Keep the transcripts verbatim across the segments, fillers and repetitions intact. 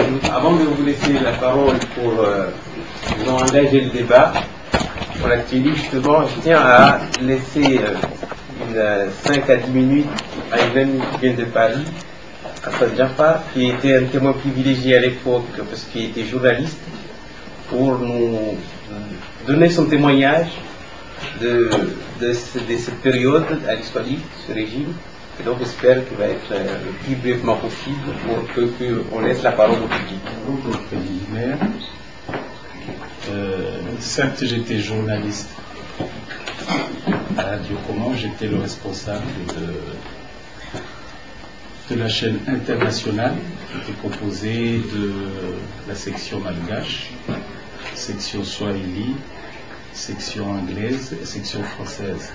avant de vous laisser la parole pour euh, nous engager le débat, pour l'actualité, justement, je tiens à laisser euh, une, euh, cinq à dix minutes à une amie qui vient de Paris, Hassan Jaffa, qui était un témoin privilégié à l'époque parce qu'il était journaliste, pour nous donner son témoignage de, de, ce, de cette période à l'histoire, ce régime. Et donc j'espère qu'il va être euh, le plus brièvement possible pour que, que on laisse la parole au public. Bonjour préliminaire. Euh, certes, j'étais journaliste à Radio Comment, j'étais le responsable de, de la chaîne internationale qui était composée de la section malgache, section swahili, section anglaise et section française.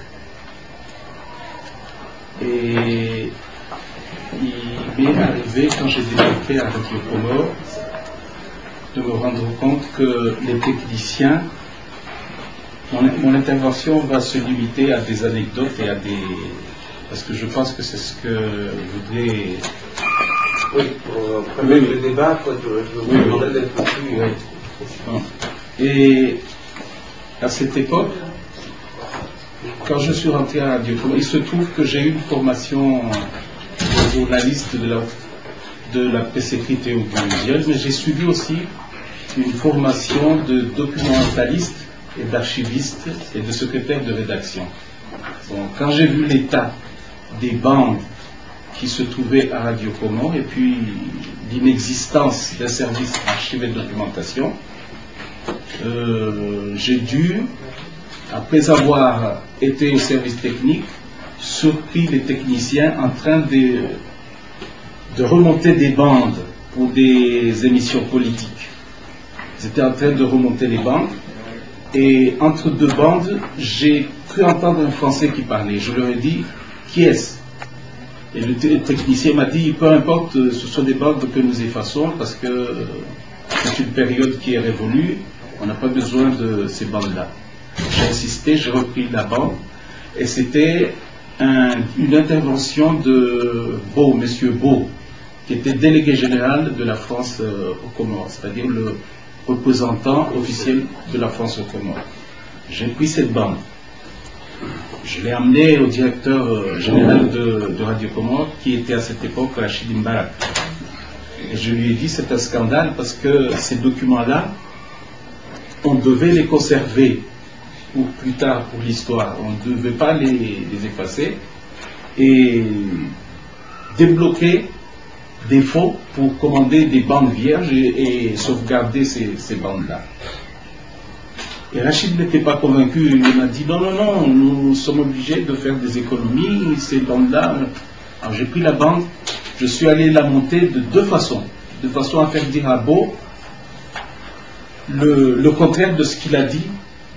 Et il m'est arrivé, quand j'ai débuté à Radio Comore, de me rendre compte que les techniciens, mon, mon intervention va se limiter à des anecdotes et à des... parce que je pense que c'est ce que voudrait... Oui, pour premier oui, le débat, je vous oui, demander oui. d'être plus... Oui. Et à cette époque, quand je suis rentré à Radio Comore, il se trouve que j'ai eu une formation de journaliste de la, de la presse écrite et audiovisuelle, mais j'ai suivi aussi une formation de documentaliste et d'archiviste et de secrétaire de rédaction. Bon, quand j'ai vu l'état des bandes qui se trouvaient à Radio Comore et puis l'inexistence d'un service archivé de documentation, euh, j'ai dû, après avoir été au service technique, surpris les techniciens en train de, de remonter des bandes pour des émissions politiques. Ils étaient en train de remonter les bandes et entre deux bandes, j'ai cru entendre un Français qui parlait. Je leur ai dit, qui est-ce? Et le technicien m'a dit, peu importe, ce sont des bandes que nous effaçons parce que c'est une période qui est révolue, on n'a pas besoin de ces bandes-là. J'ai insisté, j'ai repris la bande et c'était un, une intervention de Beau, monsieur Beau, qui était délégué général de la France euh, aux Comores, c'est-à-dire le représentant officiel de la France aux Comores. J'ai pris cette bande, je l'ai amenée au directeur euh, général de, de Radio Comores, qui était à cette époque Rachid Mbarak. Et je lui ai dit, c'est un scandale parce que ces documents-là, on devait les conserver pour plus tard, pour l'histoire. On ne devait pas les, les effacer et débloquer des fonds pour commander des bandes vierges et, et sauvegarder ces, ces bandes-là. Et Rachid n'était pas convaincu, il m'a dit non, non, non, nous sommes obligés de faire des économies, ces bandes-là. Alors j'ai pris la bande, je suis allé la monter de deux façons, de façon à faire dire à Beau le, le contraire de ce qu'il a dit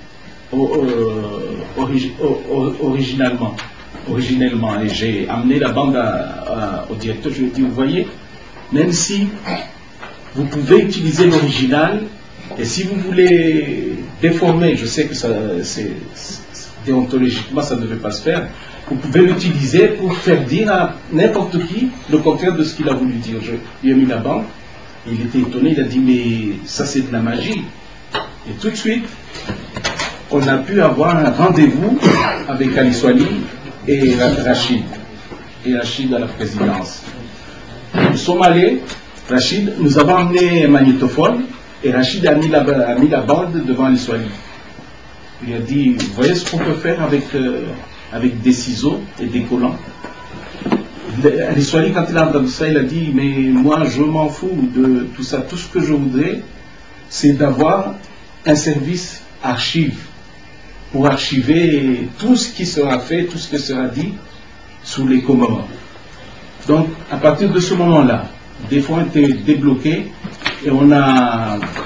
origi, originalement. originellement. Et j'ai amené la bande à, à, au directeur, je lui ai dit, vous voyez, même si vous pouvez utiliser l'original, et si vous voulez déformer, je sais que ça, c'est, déontologiquement ça ne devait pas se faire, vous pouvez l'utiliser pour faire dire à n'importe qui le contraire de ce qu'il a voulu dire. Je lui ai mis la bande, il était étonné, il a dit, mais ça c'est de la magie. Et tout de suite, on a pu avoir un rendez-vous avec Ali Swali et Rachid, et Rachid à la présidence. Nous sommes allés, Rachid, nous avons amené un magnétophone, et Rachid a mis la, a mis la bande devant Ali Swali. Il a dit, vous voyez ce qu'on peut faire avec, euh, avec des ciseaux et des collants. Ali Swali, quand il a entendu ça, il a dit, mais moi je m'en fous de tout ça, tout ce que je voudrais, c'est d'avoir un service archive, pour archiver tout ce qui sera fait, tout ce qui sera dit sous les Comores. Donc, à partir de ce moment-là, des fonds ont été débloqués et on a